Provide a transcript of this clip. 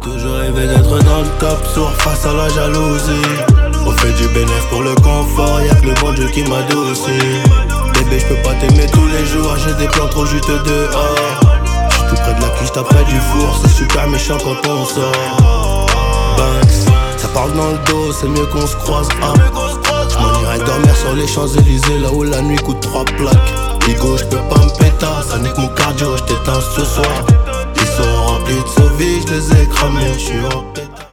Toujours rêvé d'être dans le top, sourd face à la jalousie. On fait du bénéf pour le confort, y'a que le bon Dieu qui m'adoucit. Bébé j'peux pas t'aimer tous les jours, j'ai des plans trop juste dehors. J'suis tout près de la cuisse, t'as près du four, c'est super méchant quand on sort. Banks, ça parle dans le dos, c'est mieux qu'on se croise. J'm'en irai dormir sur les Champs-Élysées, là où la nuit coûte 3 plaques. Bigo, j'peux pas me péter, ça nique mon cardio, j't'éteins ce soir.